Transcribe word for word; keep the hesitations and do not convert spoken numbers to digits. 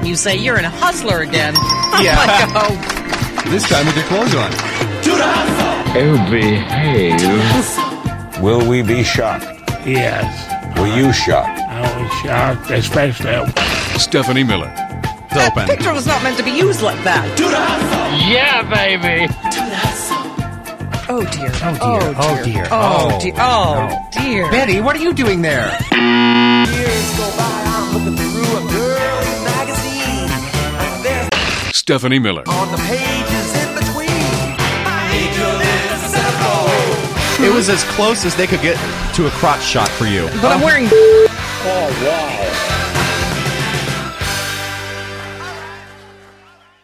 and you say you're in a hustler again. Yeah. I'm like, oh. This time with your clothes on. To the hustle! Oh, behave. Will we be shocked? Yes. Were you shocked? I was shocked, especially. Stephanie Miller. It's That open. picture was not meant to be used like that. To the hustle! Yeah, baby. To the hustle! Oh, dear. Oh, dear. Oh, dear. Oh, Oh, dear. Oh, no. dear. Betty, what are you doing there? Years go by, I'm looking through a girl's magazine. And there's Stephanie Miller. on the pages in between. My angel is simple. It was as close as they could get to a crotch shot for you. But I'm wearing... Oh, wow.